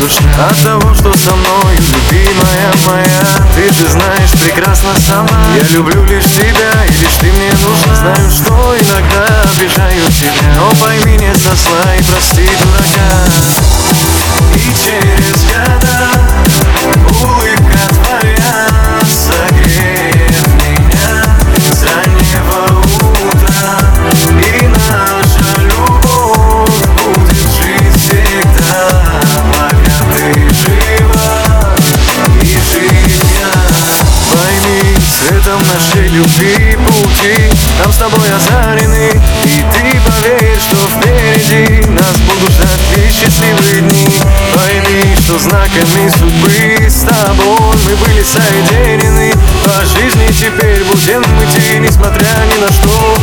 душа от того, что со мною, любимая моя. Ты же знаешь прекрасно сама, я люблю лишь тебя, и лишь ты мне нужна. Знаю, что иногда обижаю тебя, но пойми, не со зла и прости дурака. И через года улыбка твоя согреет меня с раннего утра, и наша любовь будет жить всегда, пока ты жива и жив я. Пойми, цветом нашей любви пути нам с тобой озарены, и ты поверь, что впереди нас будут ждать лишь счастливые дни. Пойми, что знаками судьбы с тобой мы были соединены. По жизни теперь будем идти, несмотря ни на что.